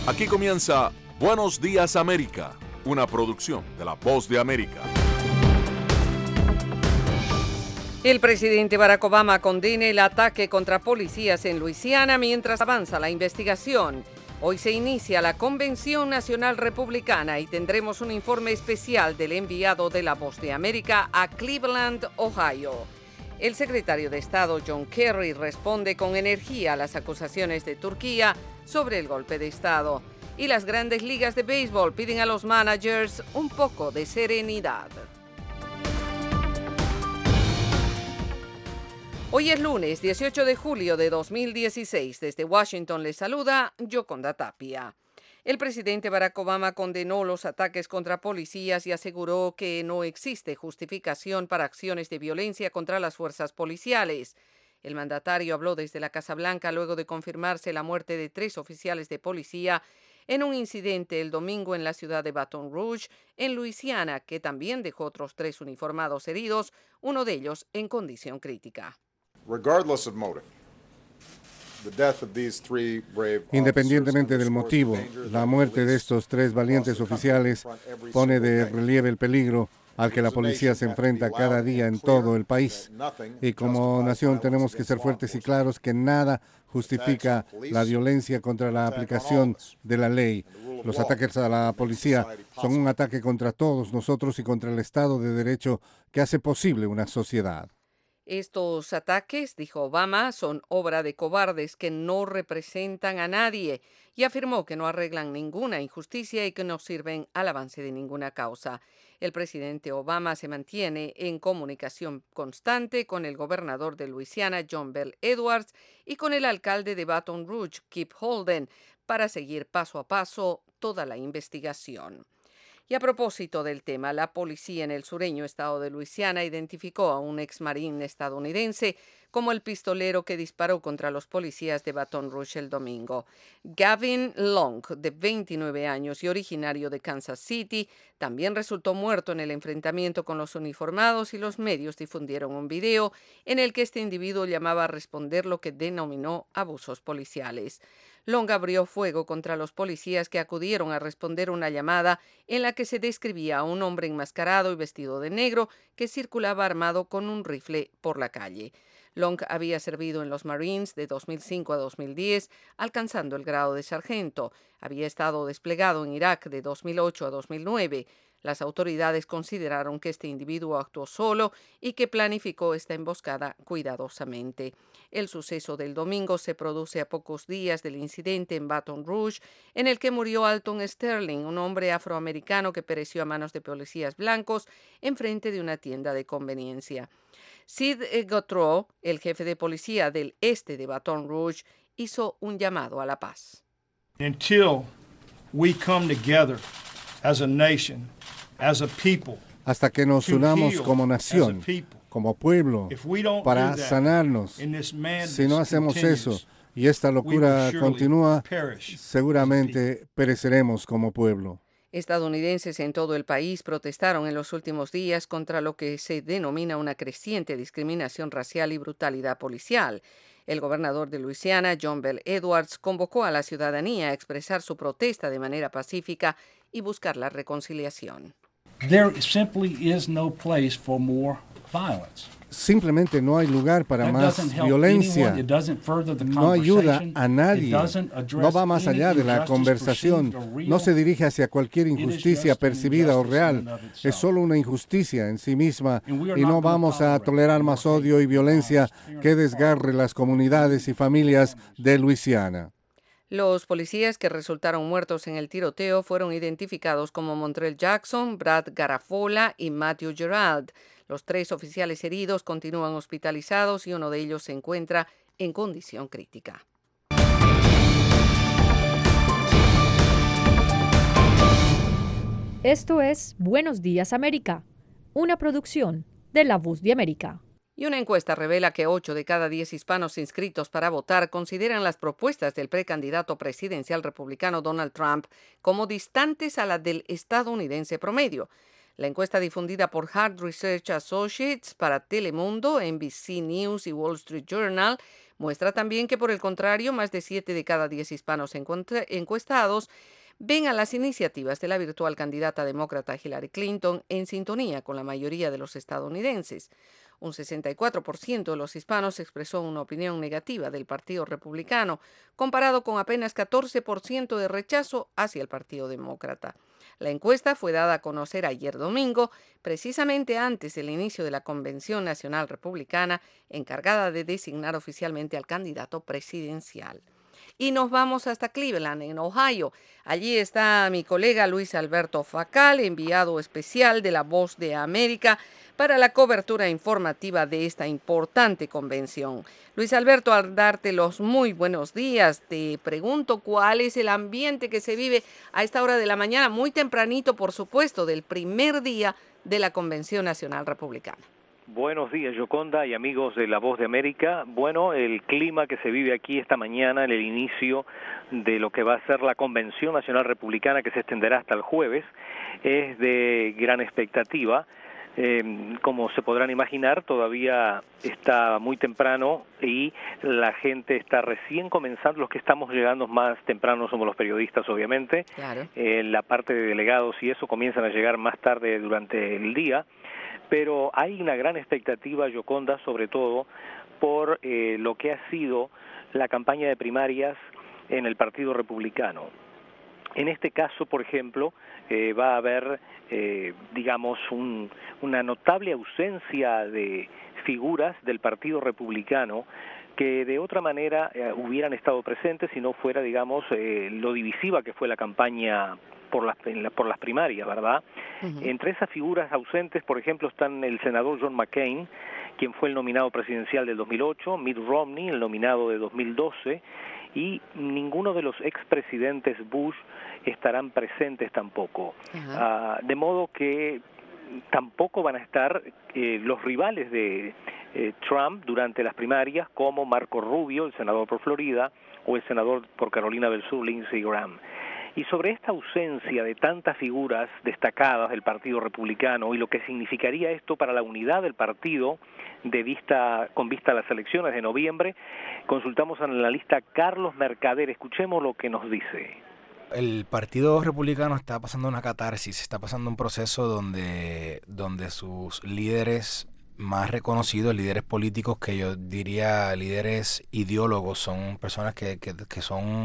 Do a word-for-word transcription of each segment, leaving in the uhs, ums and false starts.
Aquí comienza Buenos Días América, una producción de La Voz de América. El presidente Barack Obama condena el ataque contra policías en Luisiana mientras avanza la investigación. Hoy se inicia la Convención Nacional Republicana y tendremos un informe especial del enviado de La Voz de América a Cleveland, Ohio. El secretario de Estado John Kerry responde con energía a las acusaciones de Turquía sobre el golpe de Estado. Y las grandes ligas de béisbol piden a los managers un poco de serenidad. Hoy es lunes, dieciocho de julio de dos mil dieciséis. Desde Washington les saluda Yoconda Tapia. El presidente Barack Obama condenó los ataques contra policías y aseguró que no existe justificación para acciones de violencia contra las fuerzas policiales. El mandatario habló desde la Casa Blanca luego de confirmarse la muerte de tres oficiales de policía en un incidente el domingo en la ciudad de Baton Rouge, en Luisiana, que también dejó otros tres uniformados heridos, uno de ellos en condición crítica. Independientemente del motivo, la muerte de estos tres valientes oficiales pone de relieve el peligro al que la policía se enfrenta cada día en todo el país. Y como nación tenemos que ser fuertes y claros que nada justifica la violencia contra la aplicación de la ley. Los ataques a la policía son un ataque contra todos nosotros y contra el Estado de Derecho que hace posible una sociedad. Estos ataques, dijo Obama, son obra de cobardes que no representan a nadie y afirmó que no arreglan ninguna injusticia y que no sirven al avance de ninguna causa. El presidente Obama se mantiene en comunicación constante con el gobernador de Luisiana, John Bel Edwards, y con el alcalde de Baton Rouge, Kip Holden, para seguir paso a paso toda la investigación. Y a propósito del tema, la policía en el sureño estado de Luisiana identificó a un exmarín estadounidense como el pistolero que disparó contra los policías de Baton Rouge el domingo. Gavin Long, de veintinueve años y originario de Kansas City, también resultó muerto en el enfrentamiento con los uniformados y los medios difundieron un video en el que este individuo llamaba a responder lo que denominó abusos policiales. Long abrió fuego contra los policías que acudieron a responder una llamada en la que se describía a un hombre enmascarado y vestido de negro que circulaba armado con un rifle por la calle. Long había servido en los Marines de dos mil cinco a dos mil diez, alcanzando el grado de sargento. Había estado desplegado en Irak de dos mil ocho a dos mil nueve. Las autoridades consideraron que este individuo actuó solo y que planificó esta emboscada cuidadosamente. El suceso del domingo se produce a pocos días del incidente en Baton Rouge, en el que murió Alton Sterling, un hombre afroamericano que pereció a manos de policías blancos enfrente de una tienda de conveniencia. Sid Gautreaux, el jefe de policía del este de Baton Rouge, hizo un llamado a la paz. Until we come together as a nation, as a people, hasta que nos unamos como nación, como pueblo, para sanarnos. Si no hacemos eso y esta locura continúa, seguramente pereceremos como pueblo. Estadounidenses en todo el país protestaron en los últimos días contra lo que se denomina una creciente discriminación racial y brutalidad policial. El gobernador de Luisiana, John Bel Edwards, convocó a la ciudadanía a expresar su protesta de manera pacífica y buscar la reconciliación. There simply is no place for more violence. Simplemente no hay lugar para más violencia. No ayuda a nadie. No va más allá de la conversación. No se dirige hacia cualquier injusticia percibida o real. Es solo una injusticia en sí misma y no vamos a tolerar más odio y violencia que desgarre las comunidades y familias de Luisiana. Los policías que resultaron muertos en el tiroteo fueron identificados como Montrell Jackson, Brad Garafola y Matthew Gerald. Los tres oficiales heridos continúan hospitalizados y uno de ellos se encuentra en condición crítica. Esto es Buenos Días América, una producción de La Voz de América. Y una encuesta revela que ocho de cada diez hispanos inscritos para votar consideran las propuestas del precandidato presidencial republicano Donald Trump como distantes a las del estadounidense promedio. La encuesta difundida por Hard Research Associates para Telemundo, N B C News y Wall Street Journal Muestra también que, por el contrario, más de siete de cada diez hispanos encuestados ven a las iniciativas de la virtual candidata demócrata Hillary Clinton en sintonía con la mayoría de los estadounidenses. Un sesenta y cuatro por ciento de los hispanos expresó una opinión negativa del Partido Republicano, comparado con apenas catorce por ciento de rechazo hacia el Partido Demócrata. La encuesta fue dada a conocer ayer domingo, precisamente antes del inicio de la Convención Nacional Republicana, encargada de designar oficialmente al candidato presidencial. Y nos vamos hasta Cleveland, en Ohio. Allí está mi colega Luis Alberto Facal, enviado especial de La Voz de América, para la cobertura informativa de esta importante convención. Luis Alberto, al darte los muy buenos días, te pregunto cuál es el ambiente que se vive a esta hora de la mañana, muy tempranito, por supuesto, del primer día de la Convención Nacional Republicana. Buenos días, Yoconda y amigos de La Voz de América. Bueno, el clima que se vive aquí esta mañana en el inicio de lo que va a ser la Convención Nacional Republicana, que se extenderá hasta el jueves, es de gran expectativa. Eh, como se podrán imaginar, todavía está muy temprano y la gente está recién comenzando. Los que estamos llegando más temprano somos los periodistas, obviamente. Claro. Eh, la parte de delegados y eso comienzan a llegar más tarde durante el día. Pero hay una gran expectativa, Yoconda, sobre todo por eh, lo que ha sido la campaña de primarias en el Partido Republicano. En este caso, por ejemplo, eh, va a haber, eh, digamos, un, una notable ausencia de figuras del Partido Republicano que de otra manera eh, hubieran estado presentes si no fuera, digamos, eh, lo divisiva que fue la campaña por las, por las primarias, ¿verdad? Uh-huh. Entre esas figuras ausentes, por ejemplo, están el senador John McCain, quien fue el nominado presidencial del dos mil ocho, Mitt Romney, el nominado de dos mil doce, y ninguno de los expresidentes Bush estarán presentes tampoco. Uh-huh. Uh, de modo que tampoco van a estar eh, los rivales de eh, Trump durante las primarias, como Marco Rubio, el senador por Florida, o el senador por Carolina del Sur, Lindsey Graham. Y sobre esta ausencia de tantas figuras destacadas del Partido Republicano y lo que significaría esto para la unidad del partido de vista, con vista a las elecciones de noviembre, consultamos al analista Carlos Mercader. Escuchemos lo que nos dice. El Partido Republicano está pasando una catarsis, está pasando un proceso donde, donde sus líderes más reconocidos, líderes políticos, que yo diría líderes ideólogos, son personas que, que, que son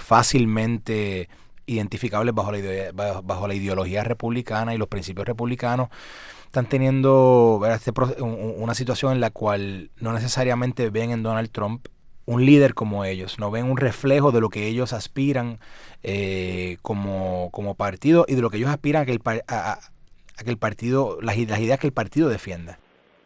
fácilmente identificables bajo la, ide- bajo la ideología republicana y los principios republicanos, están teniendo este, una situación en la cual no necesariamente ven en Donald Trump un líder como ellos, no ven un reflejo de lo que ellos aspiran eh, como, como partido y de lo que ellos aspiran a que el, a, a que el partido, las, las ideas que el partido defienda.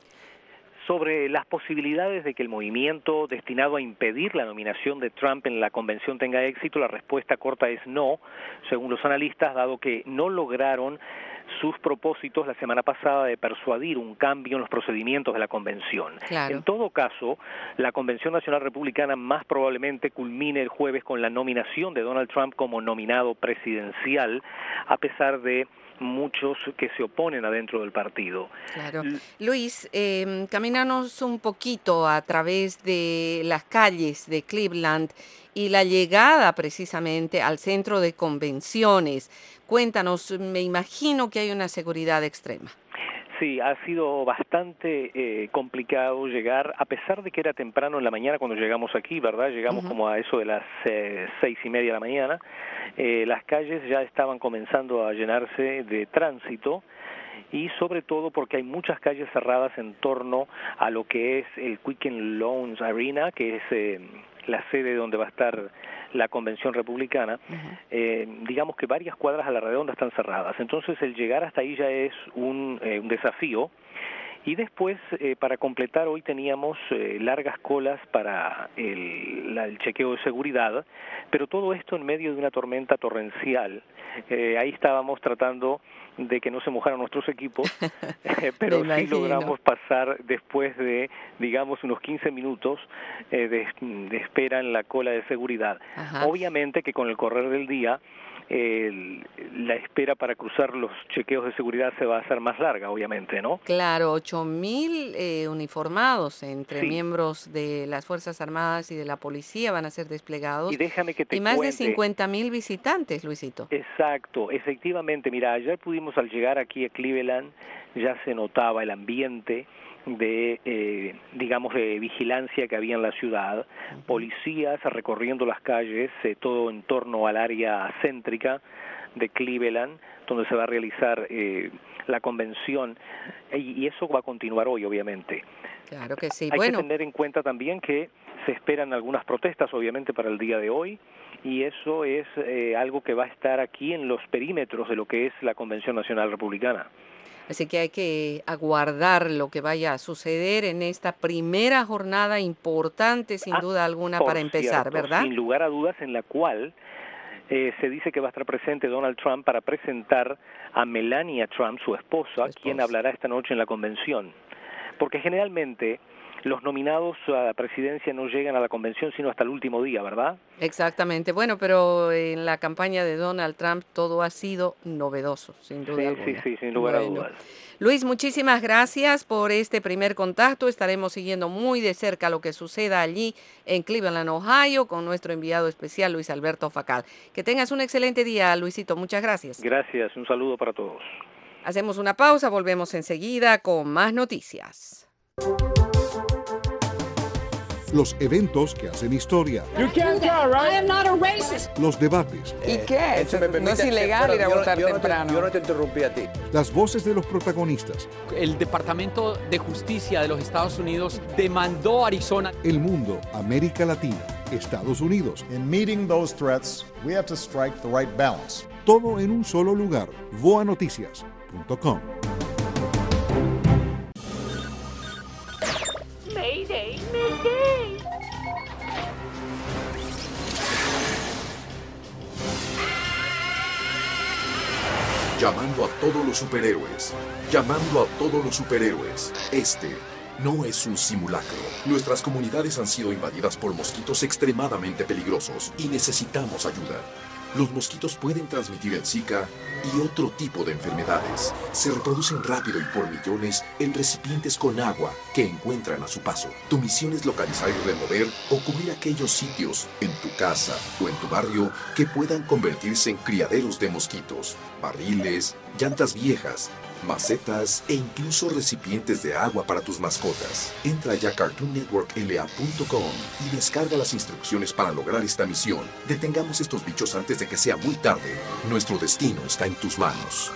Sobre las posibilidades de que el movimiento destinado a impedir la nominación de Trump en la convención tenga éxito, la respuesta corta es no, según los analistas, dado que no lograron sus propósitos la semana pasada de persuadir un cambio en los procedimientos de la convención. Claro. En todo caso, la Convención Nacional Republicana más probablemente culmine el jueves con la nominación de Donald Trump como nominado presidencial, a pesar de muchos que se oponen adentro del partido. Claro. Luis, eh, caminanos un poquito a través de las calles de Cleveland y la llegada precisamente al centro de convenciones. Cuéntanos, me imagino que hay una seguridad extrema. Sí, ha sido bastante eh, complicado llegar, a pesar de que era temprano en la mañana cuando llegamos aquí, ¿verdad? Llegamos uh-huh. como a eso de las eh, seis y media de la mañana. Eh, las calles ya estaban comenzando a llenarse de tránsito y sobre todo porque hay muchas calles cerradas en torno a lo que es el Quicken Loans Arena, que es eh, la sede donde va a estar la convención republicana. Uh-huh. eh, digamos que varias cuadras a la redonda están cerradas, entonces el llegar hasta ahí ya es un, eh, un desafío. Y después, eh, para completar, hoy teníamos eh, largas colas para el, la, el chequeo de seguridad, pero todo esto en medio de una tormenta torrencial. Eh, ahí estábamos tratando de que no se mojaran nuestros equipos, eh, pero sí logramos pasar después de, digamos, unos quince minutos eh, de, de espera en la cola de seguridad. Ajá. Obviamente que con el correr del día el, la espera para cruzar los chequeos de seguridad se va a hacer más larga, obviamente, ¿no? Claro, ocho mil eh, uniformados entre Sí. miembros de las Fuerzas Armadas y de la policía van a ser desplegados. Y déjame que te Y más cuente. de cincuenta mil visitantes, Luisito. Exacto, efectivamente. Mira, ayer pudimos, al llegar aquí a Cleveland, ya se notaba el ambiente de, eh, digamos, de vigilancia que había en la ciudad, policías recorriendo las calles, eh, todo en torno al área céntrica de Cleveland, donde se va a realizar eh, la convención, y, y eso va a continuar hoy, obviamente. Claro que sí. Hay Bueno, que tener en cuenta también que se esperan algunas protestas, obviamente, para el día de hoy, y eso es eh, algo que va a estar aquí en los perímetros de lo que es la Convención Nacional Republicana. así que hay que aguardar lo que vaya a suceder en esta primera jornada importante, sin Ah, duda alguna, por para empezar, cierto, ¿verdad? Sin lugar a dudas, en la cual eh, se dice que va a estar presente Donald Trump para presentar a Melania Trump, su esposa, Su esposa. quien hablará esta noche en la convención. Porque generalmente los nominados a la presidencia no llegan a la convención sino hasta el último día, ¿verdad? Exactamente. Bueno, pero en la campaña de Donald Trump todo ha sido novedoso, sin duda Sí, alguna. sí, sí, sin lugar Bueno. a dudas. Luis, muchísimas gracias por este primer contacto. Estaremos siguiendo muy de cerca lo que suceda allí en Cleveland, Ohio, con nuestro enviado especial, Luis Alberto Facal. Que tengas un excelente día, Luisito. Muchas gracias. Gracias, un saludo para todos. Hacemos una pausa, volvemos enseguida con más noticias. Los eventos que hacen historia. Los debates. ¿Y qué? No es ilegal ir a votar temprano. Yo no te interrumpí a ti. Las voces de los protagonistas. El Departamento de Justicia de los Estados Unidos demandó a Arizona. El mundo, América Latina, Estados Unidos. In meeting those threats, we have to strike the right balance. Todo en un solo lugar. voa noticias punto com. Mayday, mayday. Llamando a todos los superhéroes. Llamando a todos los superhéroes. Este no es un simulacro. Nuestras comunidades han sido invadidas por mosquitos extremadamente peligrosos y necesitamos ayuda. Los mosquitos pueden transmitir el Zika y otro tipo de enfermedades. Se reproducen rápido y por millones en recipientes con agua que encuentran a su paso. Tu misión es localizar y remover o cubrir aquellos sitios en tu casa o en tu barrio que puedan convertirse en criaderos de mosquitos, barriles, llantas viejas, macetas e incluso recipientes de agua para tus mascotas. Entra ya a cartoon network l a punto com y descarga las instrucciones para lograr esta misión. Detengamos estos bichos antes de que sea muy tarde. Nuestro destino está en tus manos.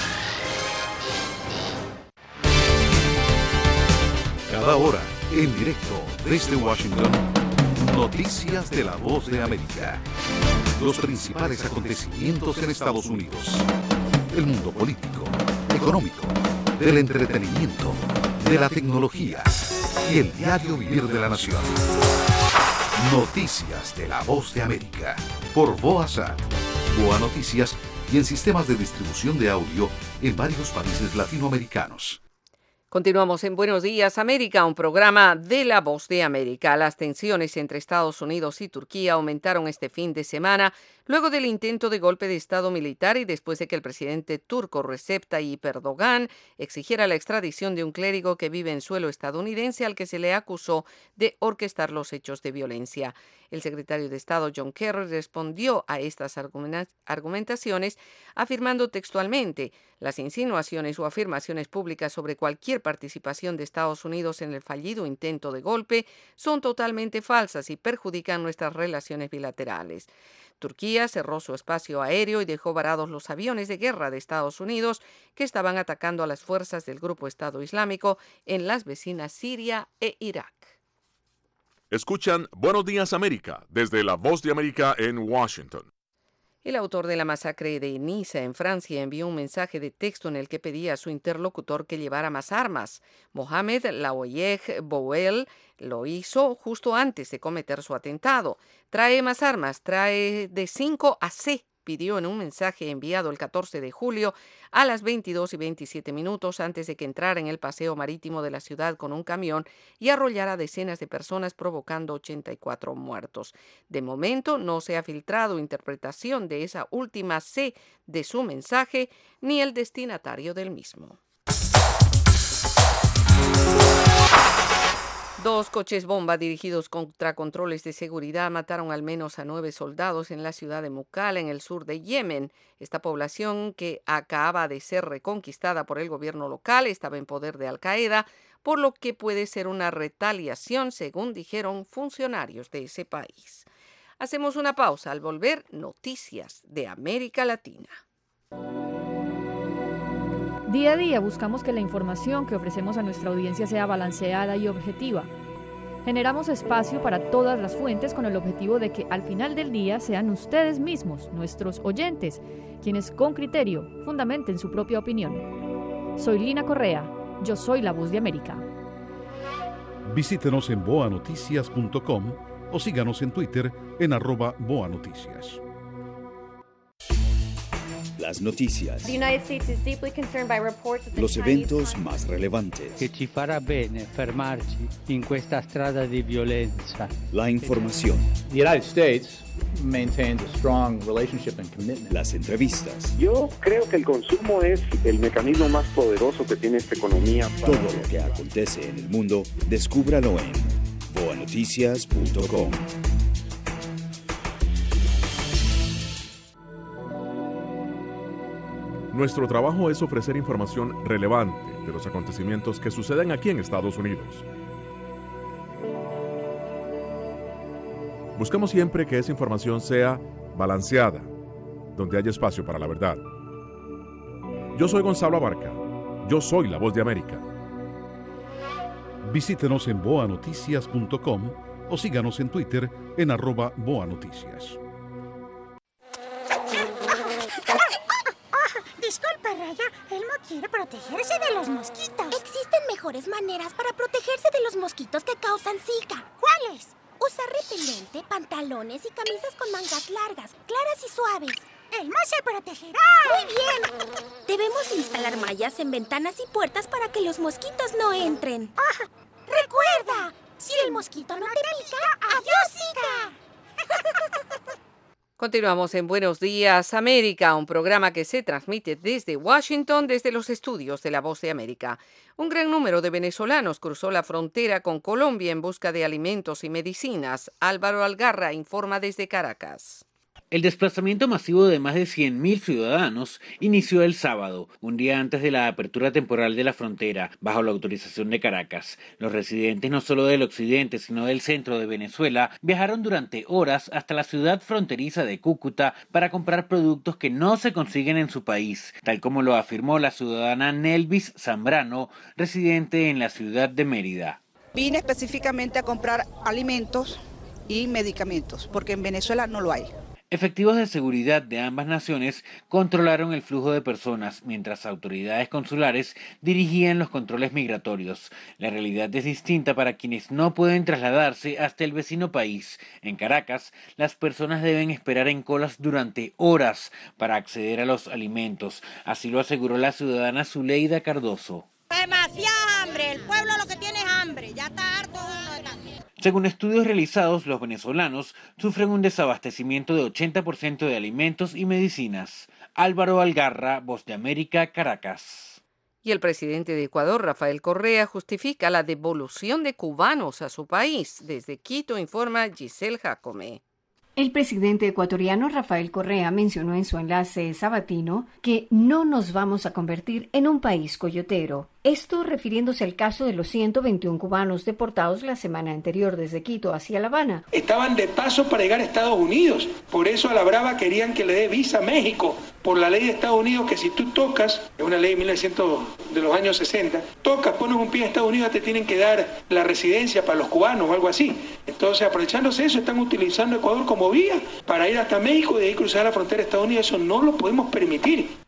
Cada hora, en directo desde Washington, noticias de la Voz de América. Los principales acontecimientos en Estados Unidos. El mundo político, económico, del entretenimiento, de la tecnología y el diario vivir de la nación. Noticias de la Voz de América por VOASAT, Voa Noticias y en sistemas de distribución de audio en varios países latinoamericanos. Continuamos en Buenos Días América, un programa de La Voz de América. Las tensiones entre Estados Unidos y Turquía aumentaron este fin de semana luego del intento de golpe de Estado militar y después de que el presidente turco Recep Tayyip Erdogan exigiera la extradición de un clérigo que vive en suelo estadounidense al que se le acusó de orquestar los hechos de violencia. El secretario de Estado John Kerry respondió a estas argumentaciones afirmando textualmente: las insinuaciones o afirmaciones públicas sobre cualquier participación de Estados Unidos en el fallido intento de golpe son totalmente falsas y perjudican nuestras relaciones bilaterales. Turquía cerró su espacio aéreo y dejó varados los aviones de guerra de Estados Unidos que estaban atacando a las fuerzas del Grupo Estado Islámico en las vecinas Siria e Irak. Escuchan Buenos Días América desde La Voz de América en Washington. El autor de la masacre de Niza en Francia envió un mensaje de texto en el que pedía a su interlocutor que llevara más armas. Mohamed Laouayeh Bouel lo hizo justo antes de cometer su atentado. Trae más armas, trae de cinco a seis despidió en un mensaje enviado el catorce de julio a las veintidós y veintisiete minutos antes de que entrara en el paseo marítimo de la ciudad con un camión y arrollara a decenas de personas, provocando ochenta y cuatro muertos. De momento no se ha filtrado interpretación de esa última C de su mensaje ni el destinatario del mismo. Dos coches bomba dirigidos contra controles de seguridad mataron al menos a nueve soldados en la ciudad de Mukalla, en el sur de Yemen. Esta población, que acaba de ser reconquistada por el gobierno local, estaba en poder de Al-Qaeda, por lo que puede ser una retaliación, según dijeron funcionarios de ese país. Hacemos una pausa. Al volver, noticias de América Latina. Día a día buscamos que la información que ofrecemos a nuestra audiencia sea balanceada y objetiva. Generamos espacio para todas las fuentes con el objetivo de que al final del día sean ustedes mismos, nuestros oyentes, quienes con criterio fundamenten su propia opinión. Soy Lina Correa, yo soy la Voz de América. Visítenos en boa noticias punto com o síganos en Twitter en arroba boanoticias. Las noticias, los eventos más relevantes, che ci farà bene fermarci in questa strada di violenza. La información, The United States maintains a strong relationship and commitment. Las entrevistas. Yo creo que el consumo es el mecanismo más poderoso que tiene esta economía. Para... Todo lo que acontece en el mundo, descúbralo en boa noticias punto com. Nuestro trabajo es ofrecer información relevante de los acontecimientos que suceden aquí en Estados Unidos. Buscamos siempre que esa información sea balanceada, donde haya espacio para la verdad. Yo soy Gonzalo Abarca. Yo soy la Voz de América. Visítenos en boa noticias punto com o síganos en Twitter en arroba boanoticias. Disculpe, Raya, Elmo quiere protegerse de los mosquitos. Existen mejores maneras para protegerse de los mosquitos que causan Zika. ¿Cuáles? Usar repelente, pantalones y camisas con mangas largas, claras y suaves. ¡Elmo se protegerá! ¡Muy bien! Debemos instalar mallas en ventanas y puertas para que los mosquitos no entren. ¡Ah! ¡Recuerda! Si el mosquito no te pica, ¡adiós, Zika! Continuamos en Buenos Días América, un programa que se transmite desde Washington, desde los estudios de La Voz de América. Un gran número de venezolanos cruzó la frontera con Colombia en busca de alimentos y medicinas. Álvaro Algarra informa desde Caracas. El desplazamiento masivo de más de cien mil ciudadanos inició el sábado, un día antes de la apertura temporal de la frontera, bajo la autorización de Caracas. Los residentes no solo del occidente, sino del centro de Venezuela, viajaron durante horas hasta la ciudad fronteriza de Cúcuta para comprar productos que no se consiguen en su país, tal como lo afirmó la ciudadana Nelvis Zambrano, residente en la ciudad de Mérida. Vine específicamente a comprar alimentos y medicamentos, porque en Venezuela no lo hay. Efectivos de seguridad de ambas naciones controlaron el flujo de personas, mientras autoridades consulares dirigían los controles migratorios. La realidad es distinta para quienes no pueden trasladarse hasta el vecino país. En Caracas, las personas deben esperar en colas durante horas para acceder a los alimentos. Así lo aseguró la ciudadana Zuleida Cardoso. Demasiada hambre, el pueblo lo que tiene es hambre, ya está harto uno de tanto. Según estudios realizados, los venezolanos sufren un desabastecimiento de ochenta por ciento de alimentos y medicinas. Álvaro Algarra, Voz de América, Caracas. Y el presidente de Ecuador, Rafael Correa, justifica la devolución de cubanos a su país. Desde Quito informa Giselle Jacome. El presidente ecuatoriano Rafael Correa mencionó en su enlace sabatino que no nos vamos a convertir en un país coyotero. Esto refiriéndose al caso de los ciento veintiún cubanos deportados la semana anterior desde Quito hacia La Habana. Estaban de paso para llegar a Estados Unidos, por eso a la brava querían que le dé visa a México, por la ley de Estados Unidos que si tú tocas, es una ley de mil novecientos de los años sesenta, tocas, pones un pie en Estados Unidos, te tienen que dar la residencia para los cubanos o algo así. Entonces, aprovechándose eso, están utilizando Ecuador como vía para ir hasta México y de ahí cruzar la frontera de Estados Unidos. Eso no lo podemos permitir.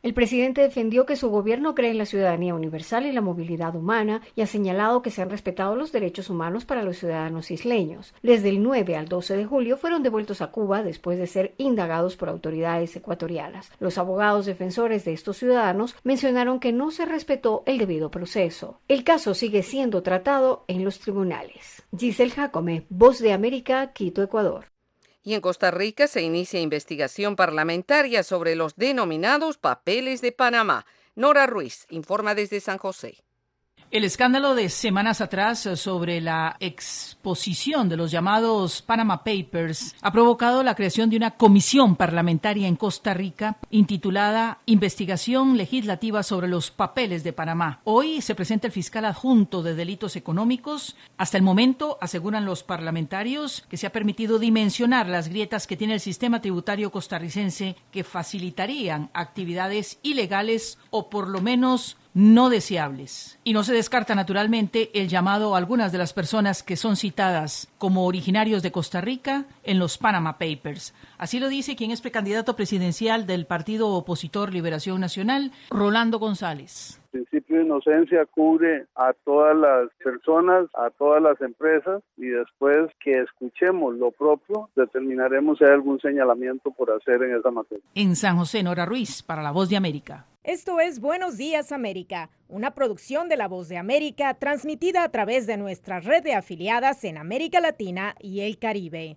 El presidente defendió que su gobierno cree en la ciudadanía universal y la movilidad humana y ha señalado que se han respetado los derechos humanos para los ciudadanos isleños. Desde el nueve al doce de julio fueron devueltos a Cuba después de ser indagados por autoridades ecuatorianas. Los abogados defensores de estos ciudadanos mencionaron que no se respetó el debido proceso. El caso sigue siendo tratado en los tribunales. Giselle Jacome, Voz de América, Quito, Ecuador. Y en Costa Rica se inicia investigación parlamentaria sobre los denominados papeles de Panamá. Nora Ruiz informa desde San José. El escándalo de semanas atrás sobre la exposición de los llamados Panama Papers ha provocado la creación de una comisión parlamentaria en Costa Rica intitulada Investigación Legislativa sobre los Papeles de Panamá. Hoy se presenta el fiscal adjunto de delitos económicos. Hasta el momento, aseguran los parlamentarios, que se ha permitido dimensionar las grietas que tiene el sistema tributario costarricense que facilitarían actividades ilegales o por lo menos no deseables. Y no se descarta naturalmente el llamado a algunas de las personas que son citadas como originarios de Costa Rica en los Panama Papers. Así lo dice quien es precandidato presidencial del partido opositor Liberación Nacional, Rolando González. El principio de inocencia cubre a todas las personas, a todas las empresas, y después que escuchemos lo propio, determinaremos si hay algún señalamiento por hacer en esa materia. En San José, Nora Ruiz, para La Voz de América. Esto es Buenos Días América, una producción de La Voz de América transmitida a través de nuestra red de afiliadas en América Latina y el Caribe.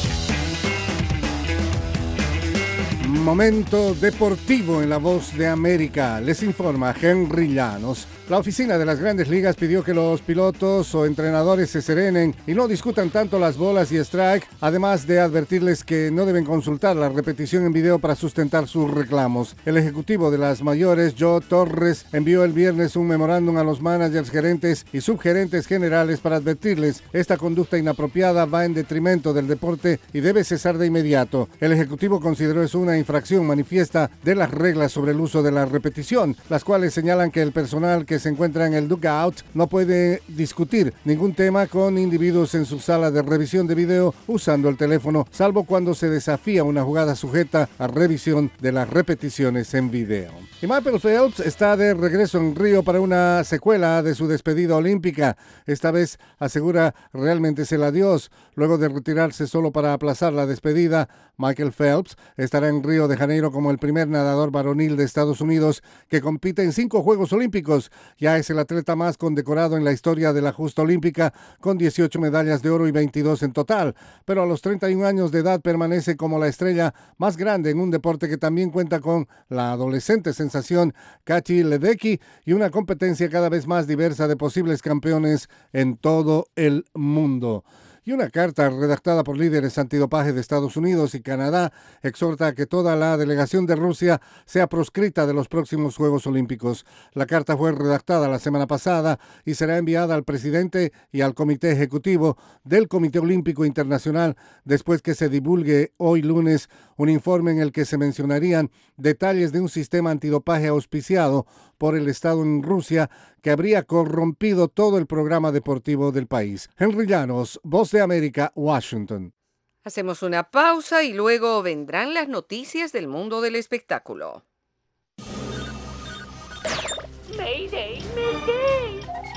Momento deportivo en La Voz de América. Les informa Henry Llanos. La oficina de las Grandes Ligas pidió que los pilotos o entrenadores se serenen y no discutan tanto las bolas y strike, además de advertirles que no deben consultar la repetición en video para sustentar sus reclamos. El ejecutivo de las mayores, Joe Torres, envió el viernes un memorándum a los managers, gerentes y subgerentes generales para advertirles: esta conducta inapropiada va en detrimento del deporte y debe cesar de inmediato. El ejecutivo consideró eso una infracción manifiesta de las reglas sobre el uso de la repetición, las cuales señalan que el personal que se encuentra en el dugout no puede discutir ningún tema con individuos en su sala de revisión de video usando el teléfono, salvo cuando se desafía una jugada sujeta a revisión de las repeticiones en video. Y Michael Phelps está de regreso en Río para una secuela de su despedida olímpica. Esta vez asegura realmente es el adiós. Luego de retirarse solo para aplazar la despedida, Michael Phelps estará en Río de Janeiro como el primer nadador varonil de Estados Unidos que compite en cinco Juegos Olímpicos. Ya es el atleta más condecorado en la historia de la justa olímpica, con dieciocho medallas de oro y veintidós en total. Pero a los treinta y un años de edad permanece como la estrella más grande en un deporte que también cuenta con la adolescente sensación Katie Ledecky y una competencia cada vez más diversa de posibles campeones en todo el mundo. Y una carta redactada por líderes antidopaje de Estados Unidos y Canadá exhorta a que toda la delegación de Rusia sea proscrita de los próximos Juegos Olímpicos. La carta fue redactada la semana pasada y será enviada al presidente y al comité ejecutivo del Comité Olímpico Internacional después que se divulgue hoy lunes un informe en el que se mencionarían detalles de un sistema antidopaje auspiciado por el Estado en Rusia que habría corrompido todo el programa deportivo del país. Henry Llanos, Voz de América, Washington. Hacemos una pausa y luego vendrán las noticias del mundo del espectáculo. Mayday, Mayday.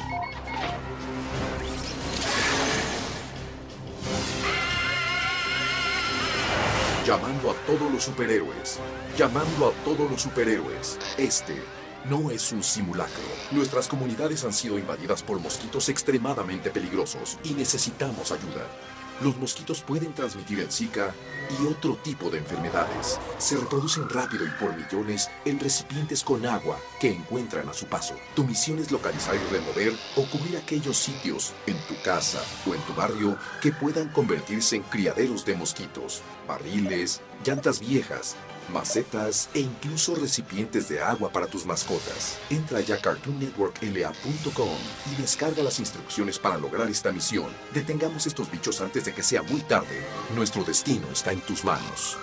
Llamando a todos los superhéroes. Llamando a todos los superhéroes. Este no es un simulacro. Nuestras comunidades han sido invadidas por mosquitos extremadamente peligrosos y necesitamos ayuda. Los mosquitos pueden transmitir el Zika y otro tipo de enfermedades. Se reproducen rápido y por millones en recipientes con agua que encuentran a su paso. Tu misión es localizar y remover o cubrir aquellos sitios en tu casa o en tu barrio que puedan convertirse en criaderos de mosquitos, barriles, llantas viejas, macetas e incluso recipientes de agua para tus mascotas. Entra ya a cartoon network l a punto com y descarga las instrucciones para lograr esta misión. Detengamos estos bichos antes de que sea muy tarde. Nuestro destino está en tus manos.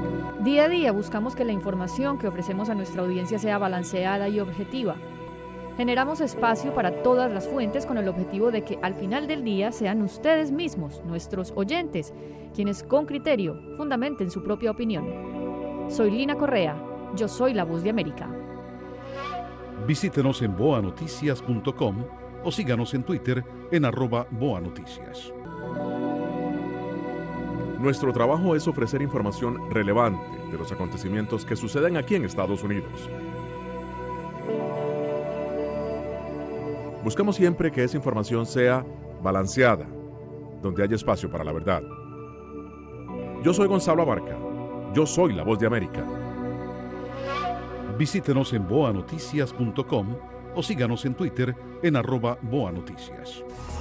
Día a día buscamos que la información que ofrecemos a nuestra audiencia sea balanceada y objetiva. Generamos espacio para todas las fuentes con el objetivo de que al final del día sean ustedes mismos, nuestros oyentes, quienes con criterio fundamenten su propia opinión. Soy Lina Correa, yo soy la Voz de América. Visítenos en boa noticias punto com o síganos en Twitter en arroba boanoticias. Nuestro trabajo es ofrecer información relevante de los acontecimientos que suceden aquí en Estados Unidos. Buscamos siempre que esa información sea balanceada, donde haya espacio para la verdad. Yo soy Gonzalo Abarca. Yo soy la Voz de América. Visítenos en boa noticias punto com o síganos en Twitter en arroba boanoticias.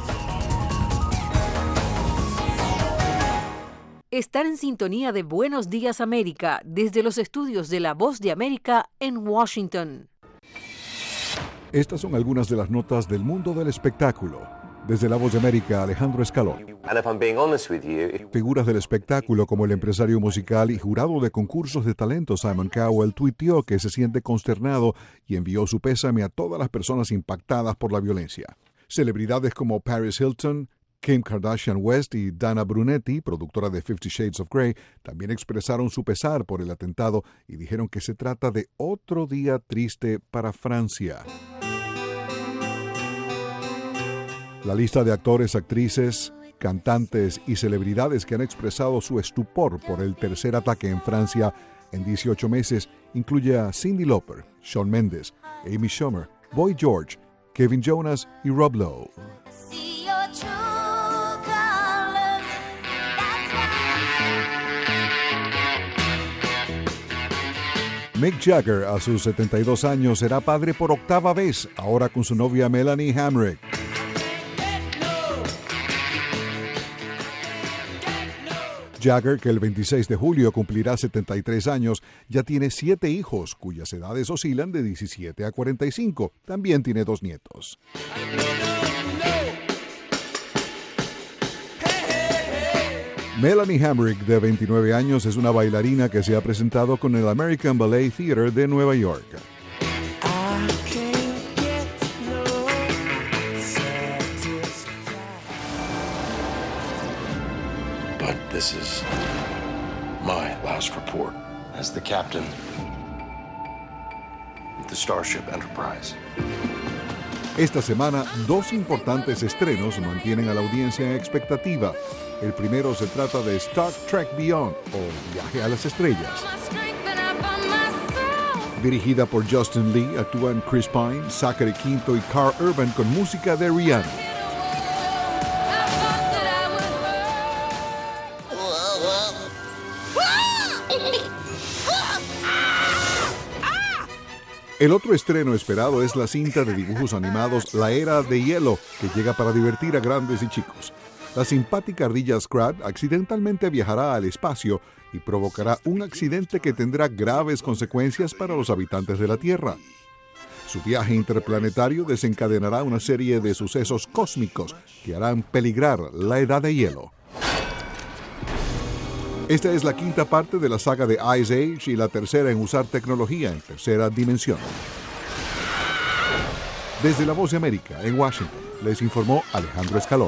Están en sintonía de Buenos Días América desde los estudios de La Voz de América en Washington. Estas son algunas de las notas del mundo del espectáculo. Desde La Voz de América, Alejandro Escalón. You, Figuras del espectáculo como el empresario musical y jurado de concursos de talento Simon Cowell tuiteó que se siente consternado y envió su pésame a todas las personas impactadas por la violencia. Celebridades como Paris Hilton, Kim Kardashian West y Dana Brunetti, productora de Fifty Shades of Grey, también expresaron su pesar por el atentado y dijeron que se trata de otro día triste para Francia. La lista de actores, actrices, cantantes y celebridades que han expresado su estupor por el tercer ataque en Francia en dieciocho meses incluye a Cyndi Lauper, Shawn Mendes, Amy Schumer, Boy George, Kevin Jonas y Rob Lowe. Mick Jagger, a sus setenta y dos años, será padre por octava vez, ahora con su novia Melanie Hamrick. Jagger, que el veintiséis de julio cumplirá setenta y tres años, ya tiene siete hijos, cuyas edades oscilan de diecisiete a cuarenta y cinco. También tiene dos nietos. Melanie Hamrick, de veintinueve años, es una bailarina que se ha presentado con el American Ballet Theatre de Nueva York. But this is my last report as the captain of the Starship Enterprise. Esta semana, dos importantes estrenos mantienen a la audiencia en expectativa. El primero se trata de Star Trek Beyond, o Viaje a las Estrellas. Dirigida por Justin Lee, actúan Chris Pine, Zachary Quinto y Carl Urban con música de Rihanna. El otro estreno esperado es la cinta de dibujos animados La Era de Hielo, que llega para divertir a grandes y chicos. La simpática ardilla Scrat accidentalmente viajará al espacio y provocará un accidente que tendrá graves consecuencias para los habitantes de la Tierra. Su viaje interplanetario desencadenará una serie de sucesos cósmicos que harán peligrar la Edad de Hielo. Esta es la quinta parte de la saga de Ice Age y la tercera en usar tecnología en tercera dimensión. Desde La Voz de América, en Washington, les informó Alejandro Escalón.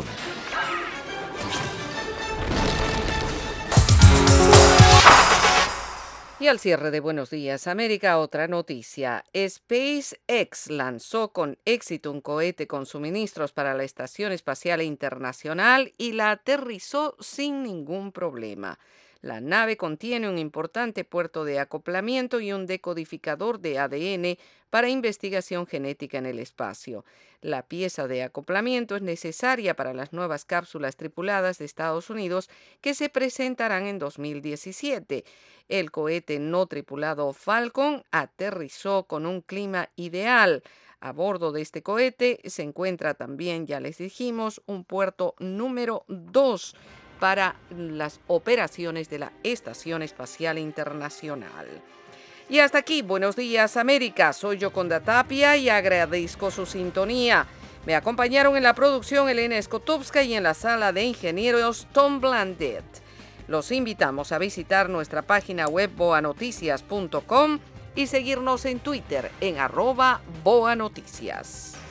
Y al cierre de Buenos Días América, otra noticia. SpaceX lanzó con éxito un cohete con suministros para la Estación Espacial Internacional y la aterrizó sin ningún problema. La nave contiene un importante puerto de acoplamiento y un decodificador de A D N para investigación genética en el espacio. La pieza de acoplamiento es necesaria para las nuevas cápsulas tripuladas de Estados Unidos que se presentarán en dos mil diecisiete. El cohete no tripulado Falcon aterrizó con un clima ideal. A bordo de este cohete se encuentra también, ya les dijimos, un puerto número dos para las operaciones de la Estación Espacial Internacional. Y hasta aquí, Buenos Días América. Soy Yoconda Tapia y agradezco su sintonía. Me acompañaron en la producción Elena Skotowska y en la sala de ingenieros Tom Blandet. Los invitamos a visitar nuestra página web boa noticias punto com y seguirnos en Twitter en arroba Boa Noticias.